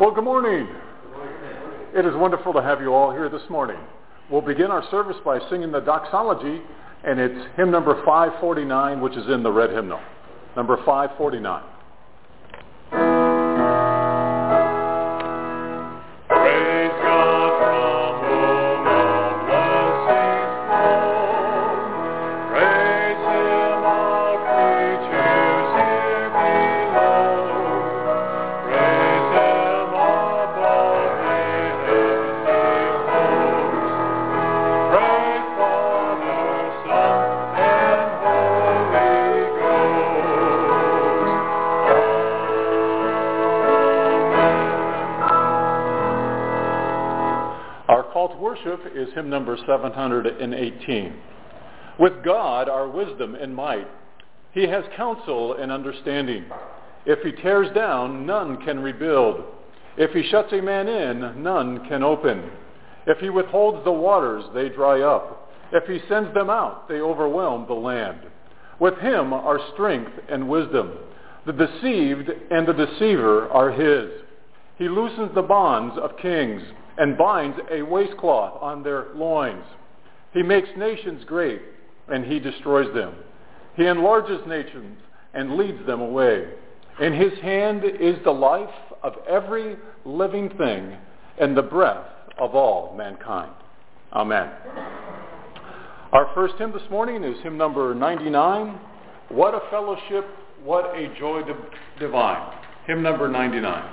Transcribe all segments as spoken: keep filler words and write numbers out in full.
Well, good morning. It is wonderful to have you all here this morning. We'll begin our service by singing the doxology, and it's hymn number five forty-nine, which is in the red hymnal. Number five forty-nine. Is hymn number seven hundred eighteen. With God our wisdom and might. He has counsel and understanding. If he tears down, none can rebuild. If he shuts a man in, none can open. If he withholds the waters, they dry up. If he sends them out, they overwhelm the land. With him are strength and wisdom. The deceived and the deceiver are his. He loosens the bonds of kings and binds a waistcloth on their loins. He makes nations great, and he destroys them. He enlarges nations and leads them away. In his hand is the life of every living thing and the breath of all mankind. Amen. Our first hymn this morning is hymn number ninety-nine, What a Fellowship, What a Joy Divine. Hymn number ninety-nine.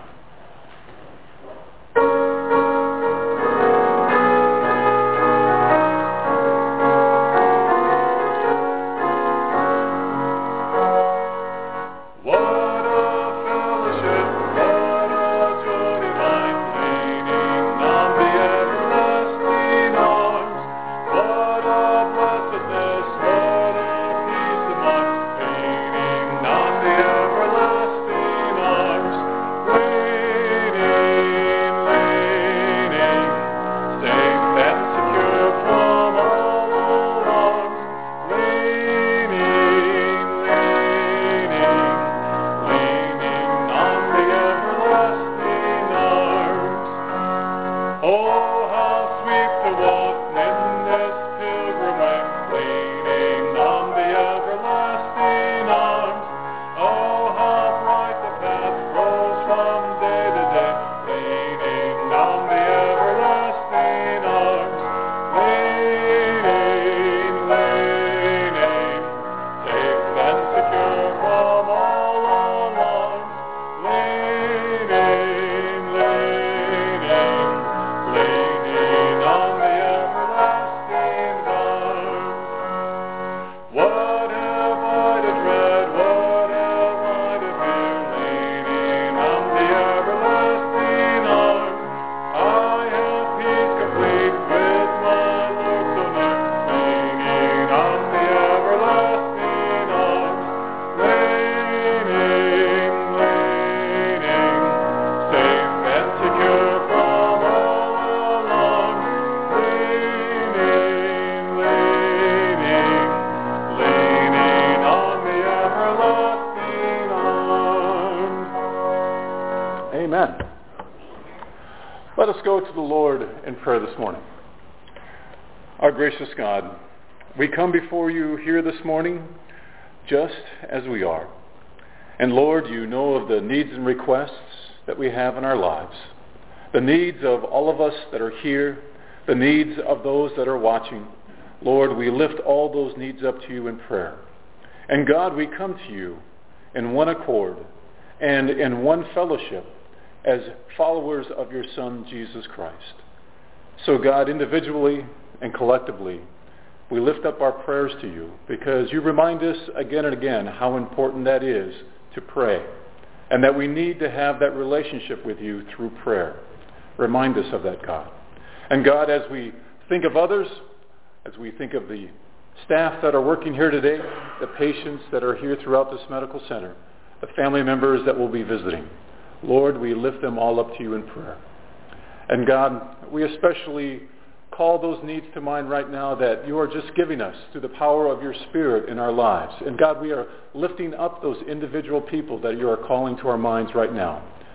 Let us go to the Lord in prayer this morning. Our gracious God, we come before you here this morning just as we are. And Lord, you know of the needs and requests that we have in our lives, the needs of all of us that are here, the needs of those that are watching. Lord, we lift all those needs up to you in prayer. And God, we come to you in one accord and in one fellowship as followers of your Son, Jesus Christ. So God, individually and collectively, we lift up our prayers to you because you remind us again and again how important that is to pray and that we need to have that relationship with you through prayer. Remind us of that, God. And God, as we think of others, as we think of the staff that are working here today, the patients that are here throughout this medical center, the family members that will be visiting, Lord, we lift them all up to you in prayer. And God, we especially call those needs to mind right now that you are just giving us through the power of your Spirit in our lives. And God, we are lifting up those individual people that you are calling to our minds right now.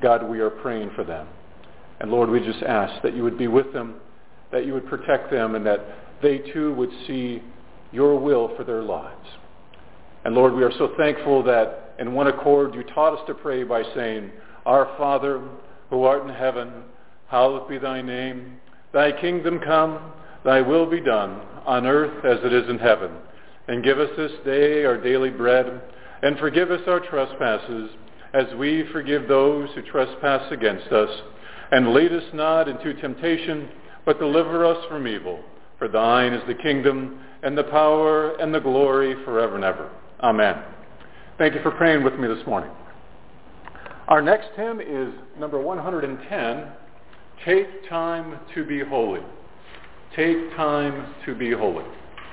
God, we are praying for them. And Lord, we just ask that you would be with them, that you would protect them, and that they too would see your will for their lives. And Lord, we are so thankful that in one accord you taught us to pray by saying, Our Father, who art in heaven, hallowed be thy name. Thy kingdom come, thy will be done, on earth as it is in heaven. And give us this day our daily bread, and forgive us our trespasses, as we forgive those who trespass against us. And lead us not into temptation, but deliver us from evil. For thine is the kingdom, and the power, and the glory forever and ever. Amen. Thank you for praying with me this morning. Our next hymn is number one hundred ten, Take Time to Be Holy. Take time to be holy.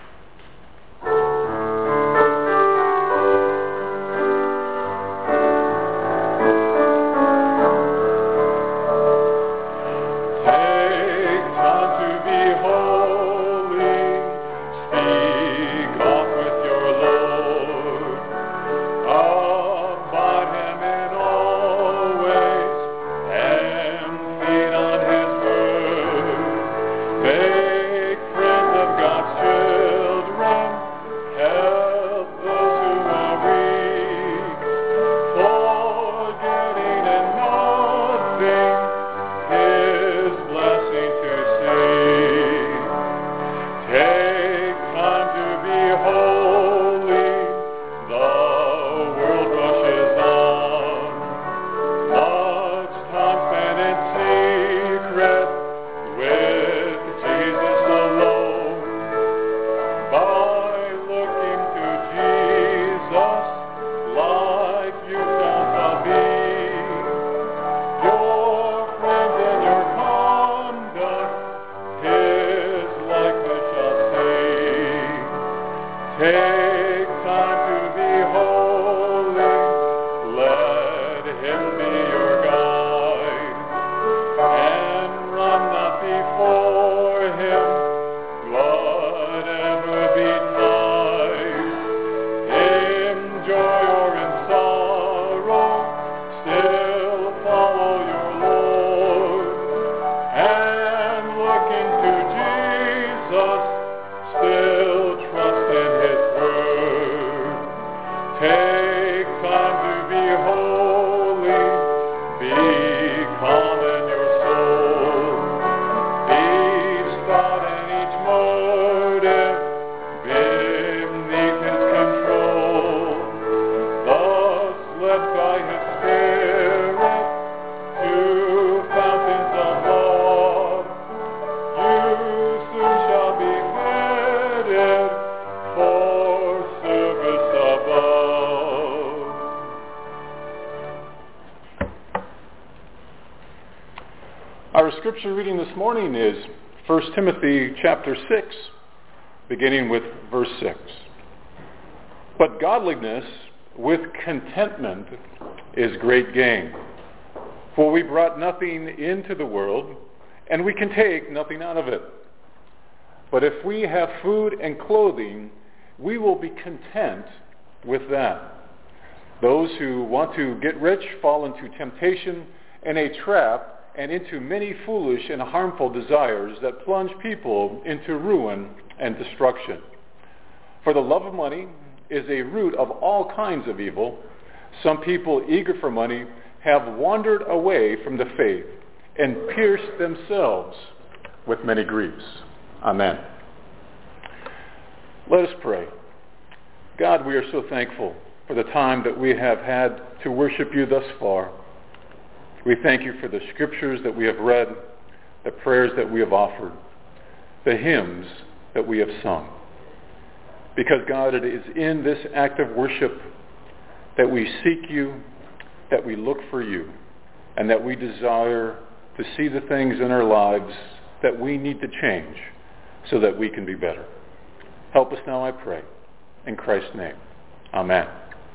Our scripture reading this morning is First Timothy chapter six, beginning with verse six. But godliness with contentment is great gain. For we brought nothing into the world, and we can take nothing out of it. But if we have food and clothing, we will be content with that. Those who want to get rich fall into temptation and a trap, and into many foolish and harmful desires that plunge people into ruin and destruction. For the love of money is a root of all kinds of evil. Some people eager for money have wandered away from the faith and pierced themselves with many griefs. Amen. Let us pray. God, we are so thankful for the time that we have had to worship you thus far. We thank you for the scriptures that we have read, the prayers that we have offered, the hymns that we have sung. Because, God, it is in this act of worship that we seek you, that we look for you, and that we desire to see the things in our lives that we need to change so that we can be better. Help us now, I pray. In Christ's name, amen.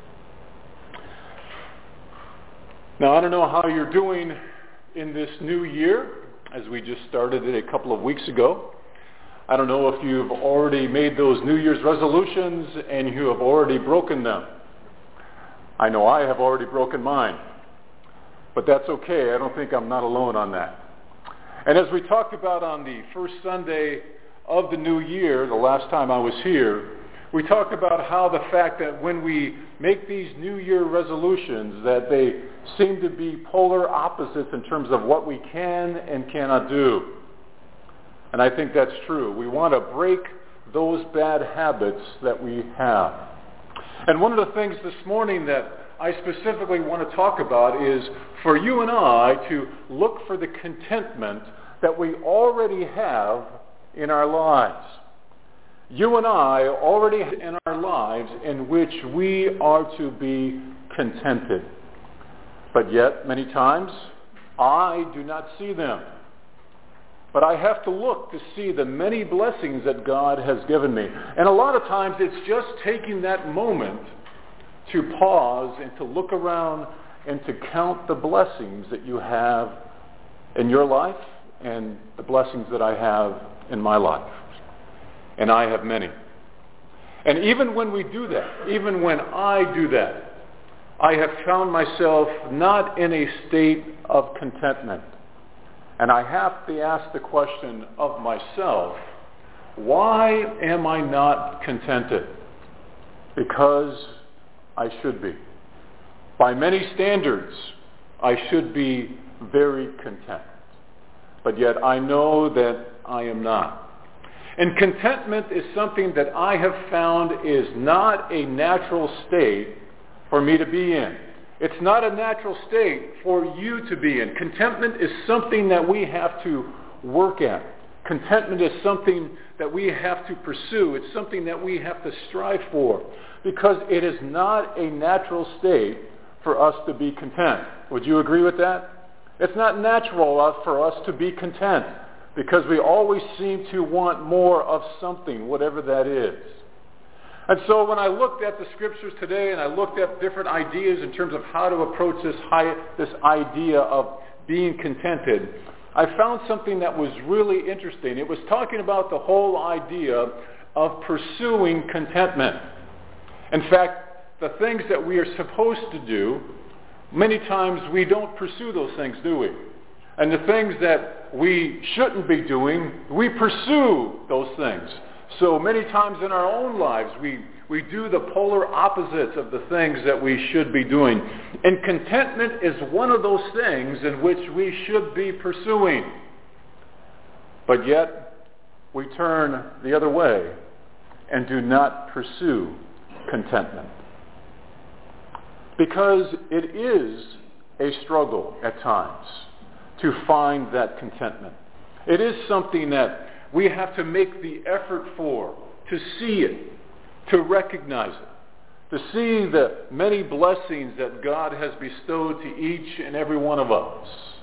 Now, I don't know how you're doing in this new year, as we just started it a couple of weeks ago. I don't know if you've already made those New Year's resolutions and you have already broken them. I know I have already broken mine. But that's okay. I don't think I'm not alone on that. And as we talked about on the first Sunday of the new year, the last time I was here, we talked about how the fact that when we make these New Year resolutions, that they seem to be polar opposites in terms of what we can and cannot do. And I think that's true. We want to break those bad habits that we have. And one of the things this morning that I specifically want to talk about is for you and I to look for the contentment that we already have in our lives. You and I already have in our lives in which we are to be contented. But yet, many times, I do not see them. But I have to look to see the many blessings that God has given me. And a lot of times it's just taking that moment to pause and to look around and to count the blessings that you have in your life and the blessings that I have in my life. And I have many. And even when we do that, even when I do that, I have found myself not in a state of contentment. And I have to ask the question of myself, why am I not contented? Because I should be. By many standards, I should be very content. But yet I know that I am not. And contentment is something that I have found is not a natural state for me to be in. It's not a natural state for you to be in. Contentment is something that we have to work at. Contentment is something that we have to pursue. It's something that we have to strive for, because it is not a natural state for us to be content. Would you agree with that? It's not natural for us to be content, because we always seem to want more of something, whatever that is. And so when I looked at the scriptures today and I looked at different ideas in terms of how to approach this high, this idea of being contented, I found something that was really interesting. It was talking about the whole idea of pursuing contentment. In fact, the things that we are supposed to do, many times we don't pursue those things, do we? And the things that we shouldn't be doing, we pursue those things. So many times in our own lives, we, we do the polar opposites of the things that we should be doing. And contentment is one of those things in which we should be pursuing. But yet, we turn the other way and do not pursue contentment. Because it is a struggle at times to find that contentment. It is something that we have to make the effort for, to see it, to recognize it, to see the many blessings that God has bestowed to each and every one of us.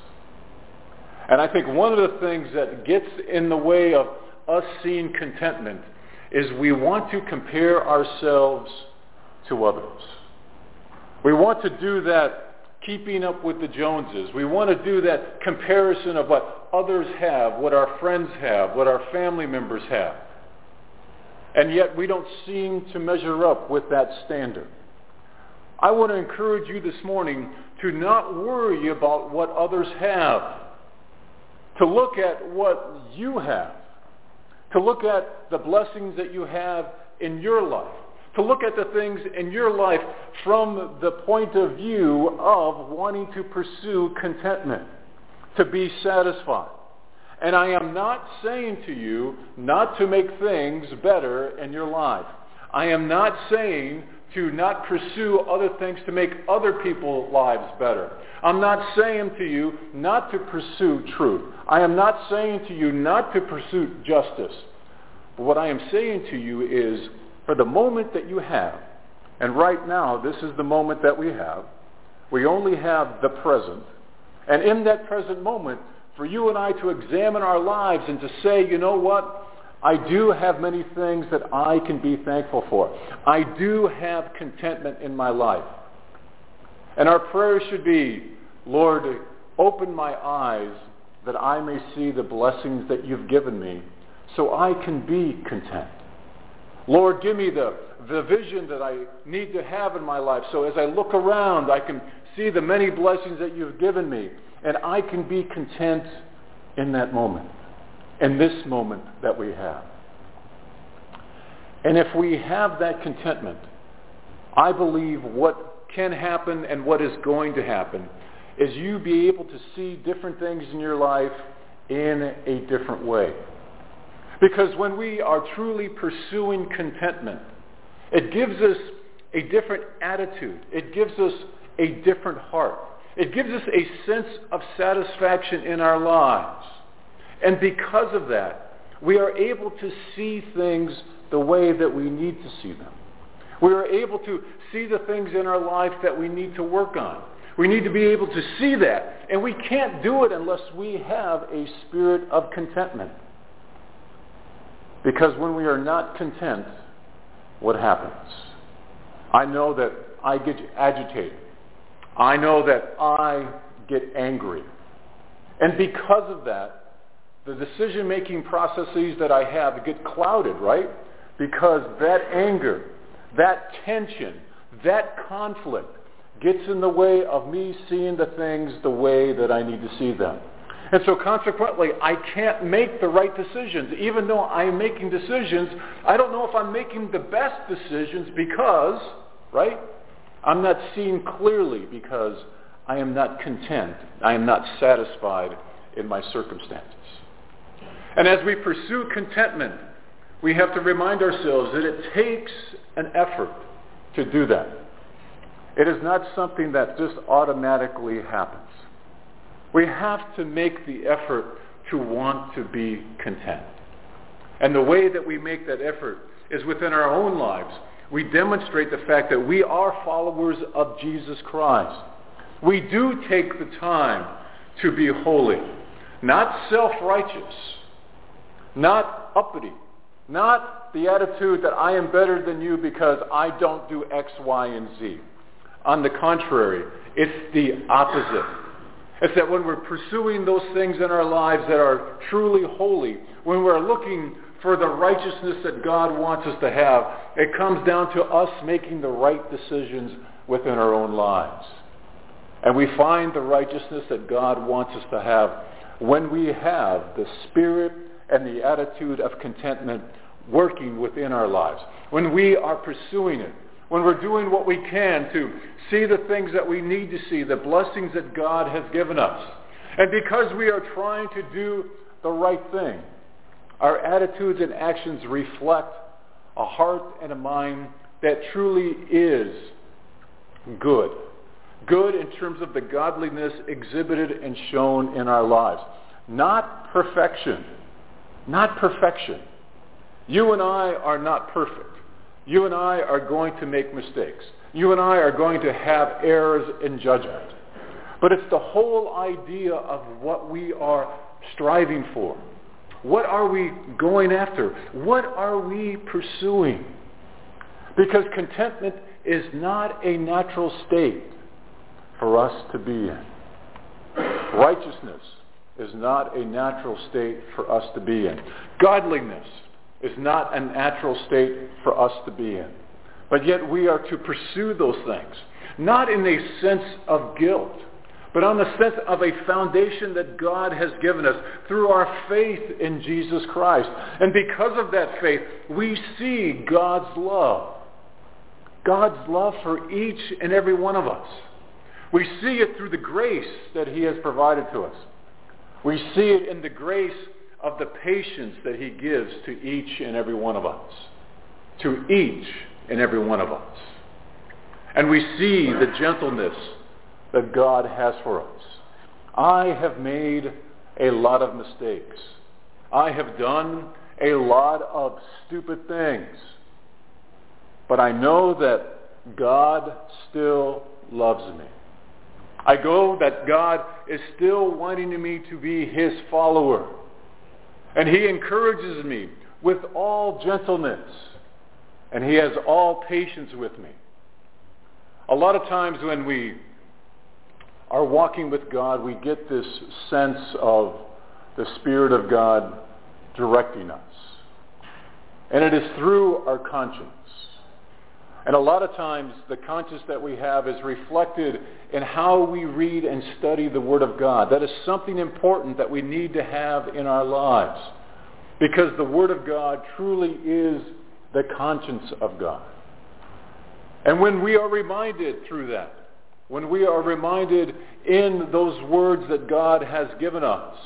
And I think one of the things that gets in the way of us seeing contentment is we want to compare ourselves to others. We want to do that keeping up with the Joneses. We want to do that comparison of what others have, what our friends have, what our family members have. And yet we don't seem to measure up with that standard. I want to encourage you this morning to not worry about what others have, to look at what you have, to look at the blessings that you have in your life, to look at the things in your life from the point of view of wanting to pursue contentment, to be satisfied. And I am not saying to you not to make things better in your life. I am not saying to not pursue other things to make other people's lives better. I'm not saying to you not to pursue truth. I am not saying to you not to pursue justice. But what I am saying to you is, for the moment that you have, and right now this is the moment that we have, we only have the present. And in that present moment, for you and I to examine our lives and to say, you know what? I do have many things that I can be thankful for. I do have contentment in my life. And our prayer should be, Lord, open my eyes that I may see the blessings that you've given me so I can be content. Lord, give me the, the vision that I need to have in my life so as I look around, I can see the many blessings that you've given me, and I can be content in that moment, in this moment that we have. And if we have that contentment, I believe what can happen and what is going to happen is you be able to see different things in your life in a different way. Because when we are truly pursuing contentment, it gives us a different attitude. It gives us a different heart. It gives us a sense of satisfaction in our lives. And because of that, we are able to see things the way that we need to see them. We are able to see the things in our life that we need to work on. We need to be able to see that. And we can't do it unless we have a spirit of contentment. Because when we are not content, what happens? I know that I get agitated. I know that I get angry. And because of that, the decision-making processes that I have get clouded, right? Because that anger, that tension, that conflict gets in the way of me seeing the things the way that I need to see them. And so consequently, I can't make the right decisions. Even though I'm making decisions, I don't know if I'm making the best decisions because, right, I'm not seeing clearly because I am not content. I am not satisfied in my circumstances. And as we pursue contentment, we have to remind ourselves that it takes an effort to do that. It is not something that just automatically happens. We have to make the effort to want to be content. And the way that we make that effort is within our own lives. We demonstrate the fact that we are followers of Jesus Christ. We do take the time to be holy, not self-righteous, not uppity, not the attitude that I am better than you because I don't do X, Y, and Z. On the contrary, it's the opposite. It's that when we're pursuing those things in our lives that are truly holy, when we're looking for the righteousness that God wants us to have, it comes down to us making the right decisions within our own lives. And we find the righteousness that God wants us to have when we have the spirit and the attitude of contentment working within our lives. When we are pursuing it. When we're doing what we can to see the things that we need to see, the blessings that God has given us. And because we are trying to do the right thing, our attitudes and actions reflect a heart and a mind that truly is good. Good in terms of the godliness exhibited and shown in our lives. Not perfection. Not perfection. You and I are not perfect. You and I are going to make mistakes. You and I are going to have errors in judgment. But it's the whole idea of what we are striving for. What are we going after? What are we pursuing? Because contentment is not a natural state for us to be in. Righteousness is not a natural state for us to be in. Godliness is not a natural state for us to be in. But yet we are to pursue those things, not in a sense of guilt, but on the sense of a foundation that God has given us through our faith in Jesus Christ. And because of that faith, we see God's love. God's love for each and every one of us. We see it through the grace that he has provided to us. We see it in the grace of the patience that he gives to each and every one of us. To each and every one of us. And we see the gentleness that God has for us. I have made a lot of mistakes. I have done a lot of stupid things. But I know that God still loves me. I know that God is still wanting me to be his follower. And he encourages me with all gentleness. And he has all patience with me. A lot of times when we are walking with God, we get this sense of the Spirit of God directing us. And it is through our conscience. And a lot of times the conscience that we have is reflected in how we read and study the Word of God. That is something important that we need to have in our lives, because the Word of God truly is the conscience of God. And when we are reminded through that, when we are reminded in those words that God has given us,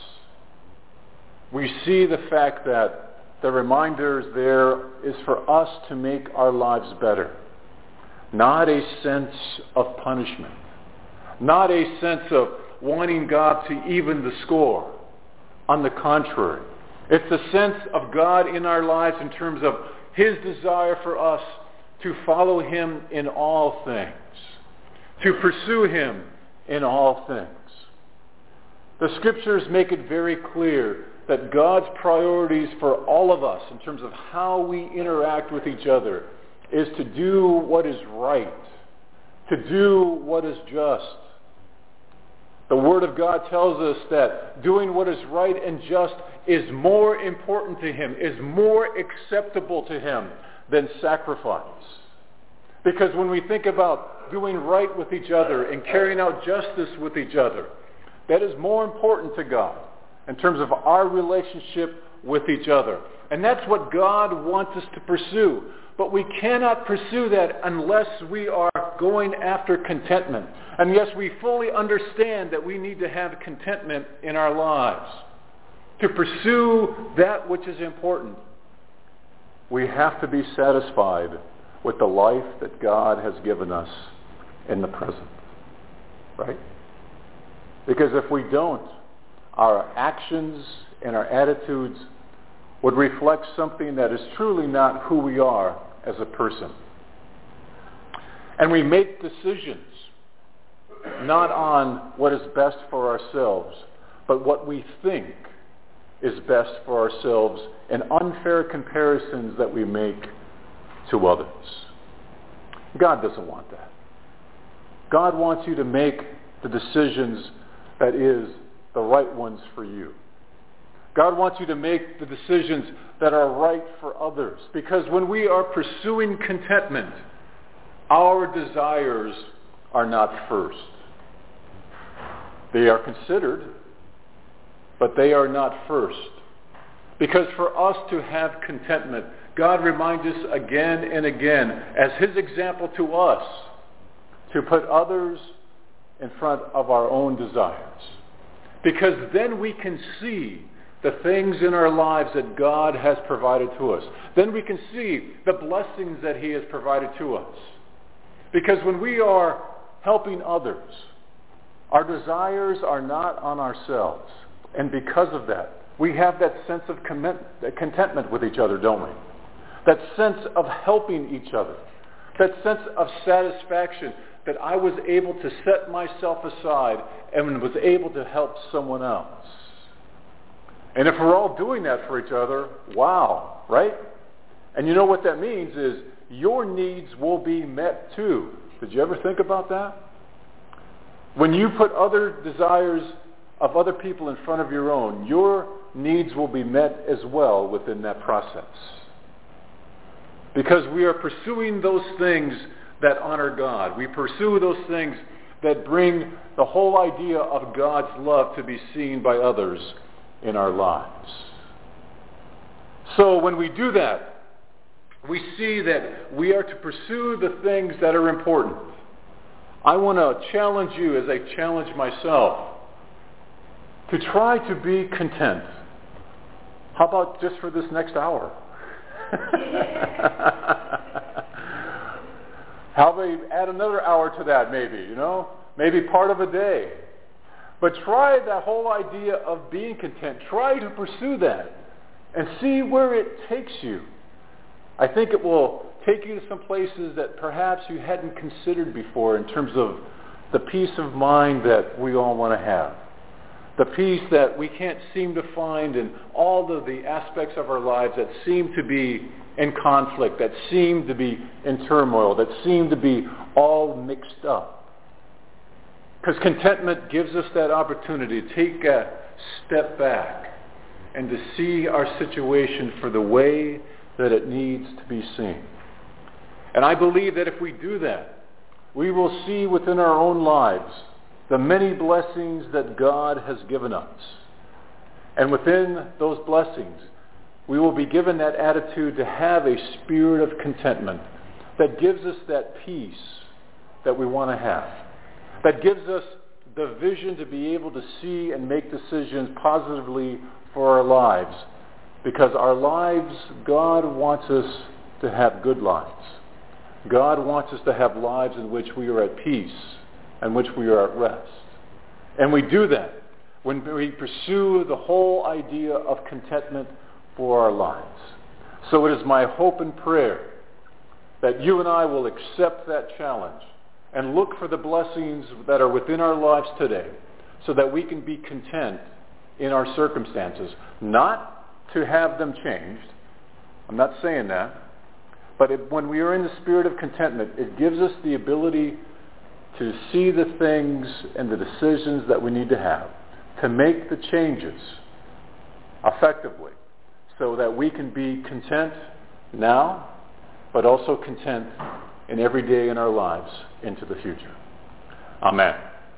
we see the fact that the reminders there is for us to make our lives better. Not a sense of punishment. Not a sense of wanting God to even the score. On the contrary, it's a sense of God in our lives in terms of His desire for us to follow Him in all things, to pursue Him in all things. The Scriptures make it very clear that God's priorities for all of us in terms of how we interact with each other is to do what is right, to do what is just. The Word of God tells us that doing what is right and just is more important to Him, is more acceptable to Him than sacrifice. Because when we think about doing right with each other and carrying out justice with each other, that is more important to God in terms of our relationship with each other. And that's what God wants us to pursue. But we cannot pursue that unless we are going after contentment. And yes, we fully understand that we need to have contentment in our lives. To pursue that which is important, we have to be satisfied with the life that God has given us in the present. Right? Because if we don't, our actions and our attitudes would reflect something that is truly not who we are as a person. And we make decisions not on what is best for ourselves, but what we think is best for ourselves, and unfair comparisons that we make to others. God doesn't want that. God wants you to make the decisions that is the right ones for you. God wants you to make the decisions that are right for others. Because when we are pursuing contentment, our desires are not first. They are considered, but they are not first. Because for us to have contentment, God reminds us again and again, as His example to us, to put others in front of our own desires. Because then we can see the things in our lives that God has provided to us. Then we can see the blessings that He has provided to us. Because when we are helping others, our desires are not on ourselves. And because of that, we have that sense of contentment with each other, don't we? That sense of helping each other. That sense of satisfaction that I was able to set myself aside and was able to help someone else. And if we're all doing that for each other, wow, right? And you know what that means is your needs will be met too. Did you ever think about that? When you put other desires of other people in front of your own, your needs will be met as well within that process. Because we are pursuing those things that honor God. We pursue those things that bring the whole idea of God's love to be seen by others in our lives. So when we do that, we see that we are to pursue the things that are important. I want to challenge you, as I challenge myself, to try to be content. How about just for this next hour? How about you add another hour to that maybe, you know? Maybe part of a day. But try that whole idea of being content. Try to pursue that and see where it takes you. I think it will take you to some places that perhaps you hadn't considered before in terms of the peace of mind that we all want to have. The peace that we can't seem to find in all of the aspects of our lives that seem to be in conflict, that seem to be in turmoil, that seem to be all mixed up. Because contentment gives us that opportunity to take a step back and to see our situation for the way that it needs to be seen. And I believe that if we do that, we will see within our own lives the many blessings that God has given us. And within those blessings, we will be given that attitude to have a spirit of contentment that gives us that peace that we want to have, that gives us the vision to be able to see and make decisions positively for our lives. Because our lives, God wants us to have good lives. God wants us to have lives in which we are at peace and which we are at rest. And we do that when we pursue the whole idea of contentment for our lives. So it is my hope and prayer that you and I will accept that challenge and look for the blessings that are within our lives today so that we can be content in our circumstances. Not to have them changed. I'm not saying that. But it, when we are in the spirit of contentment, it gives us the ability to see the things and the decisions that we need to have, to make the changes effectively so that we can be content now, but also content in every day in our lives into the future. Amen.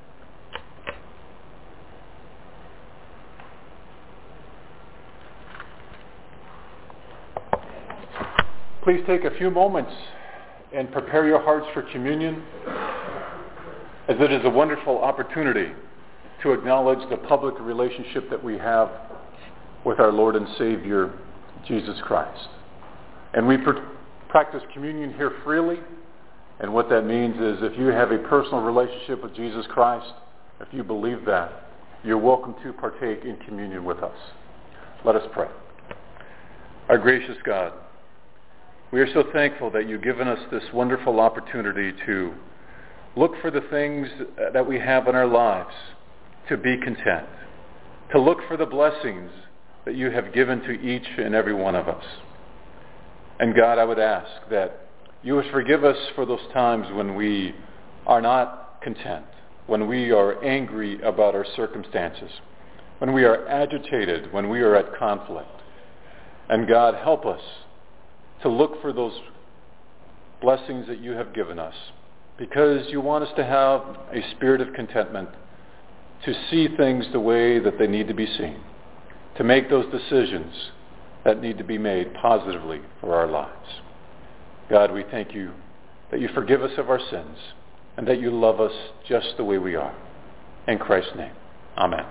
Please take a few moments and prepare your hearts for communion, as it is a wonderful opportunity to acknowledge the public relationship that we have with our Lord and Savior, Jesus Christ. And we pr- practice communion here freely, and what that means is if you have a personal relationship with Jesus Christ, if you believe that, you're welcome to partake in communion with us. Let us pray. Our gracious God, we are so thankful that you've given us this wonderful opportunity to look for the things that we have in our lives, to be content, to look for the blessings that you have given to each and every one of us. And God, I would ask that you would forgive us for those times when we are not content, when we are angry about our circumstances, when we are agitated, when we are at conflict. And God, help us to look for those blessings that you have given us, because you want us to have a spirit of contentment, to see things the way that they need to be seen, to make those decisions that need to be made positively for our lives. God, we thank you that you forgive us of our sins and that you love us just the way we are. In Christ's name, amen.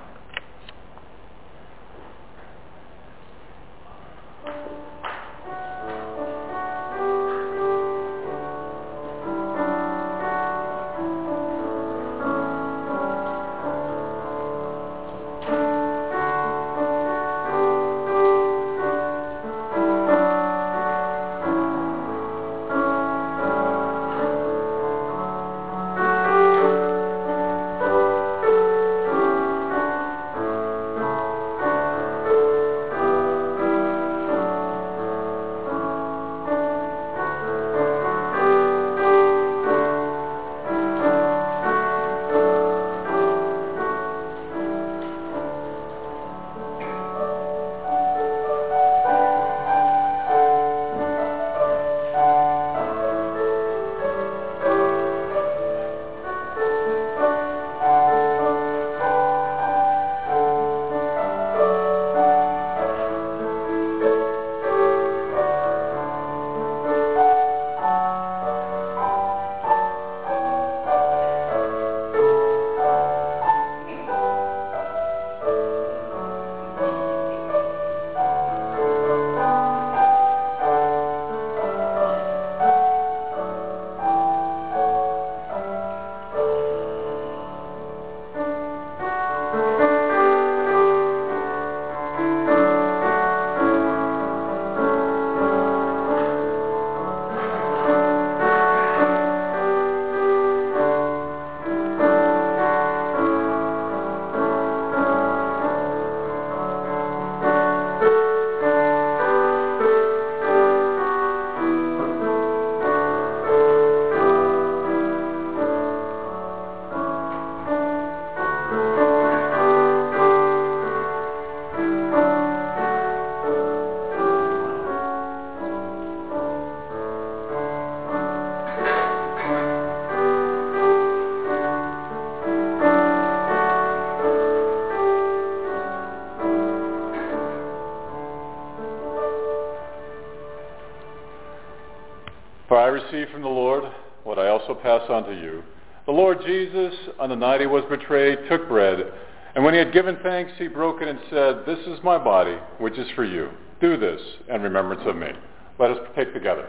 For I received from the Lord what I also pass on to you. The Lord Jesus, on the night he was betrayed, took bread, and when he had given thanks, he broke it and said, "This is my body, which is for you. Do this in remembrance of me." Let us partake together.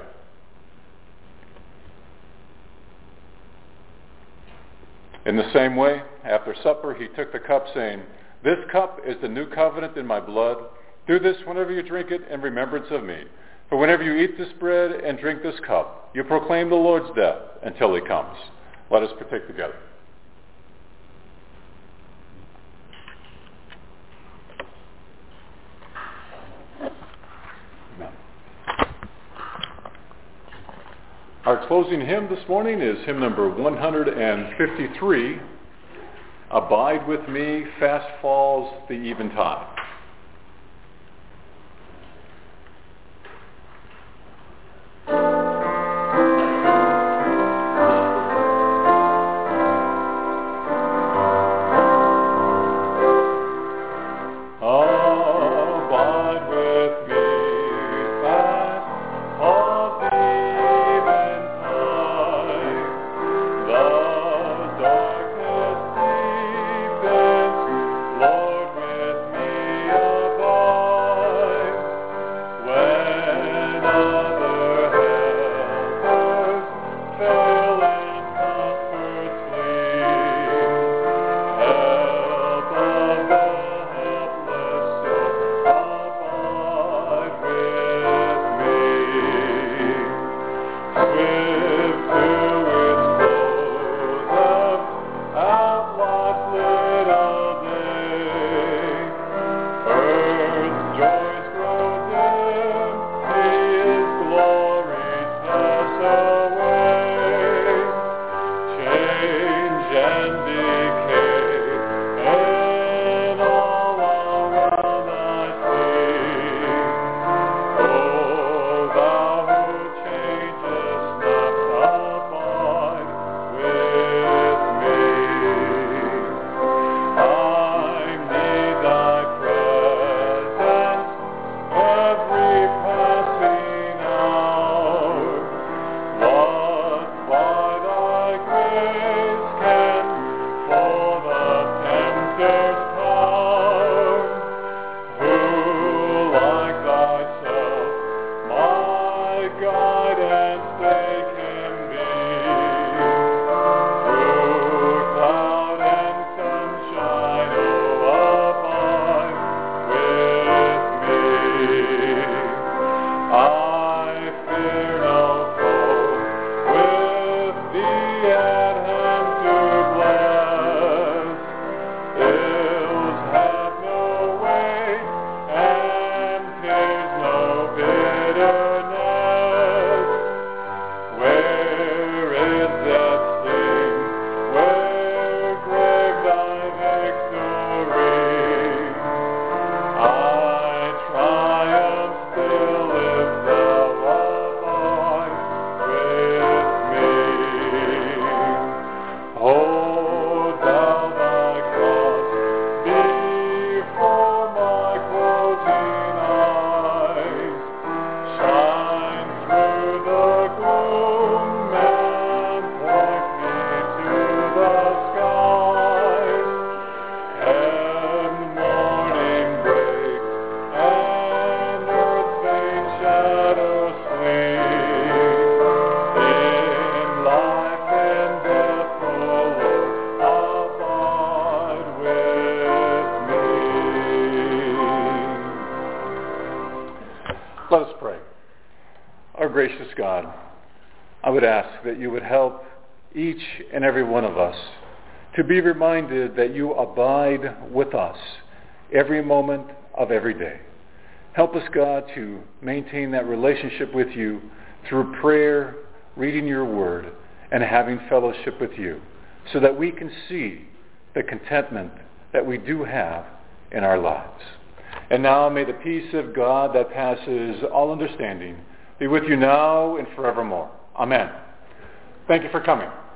In the same way, after supper, he took the cup, saying, "This cup is the new covenant in my blood. Do this whenever you drink it in remembrance of me. For whenever you eat this bread and drink this cup, you proclaim the Lord's death until he comes." Let us partake together. Amen. Our closing hymn this morning is hymn number one hundred fifty-three, "Abide with me, fast falls the eventide." Let us pray. Our gracious God, I would ask that you would help each and every one of us to be reminded that you abide with us every moment of every day. Help us, God, to maintain that relationship with you through prayer, reading your word, and having fellowship with you, so that we can see the contentment that we do have in our lives. And now may the peace of God that passes all understanding be with you now and forevermore. Amen. Thank you for coming.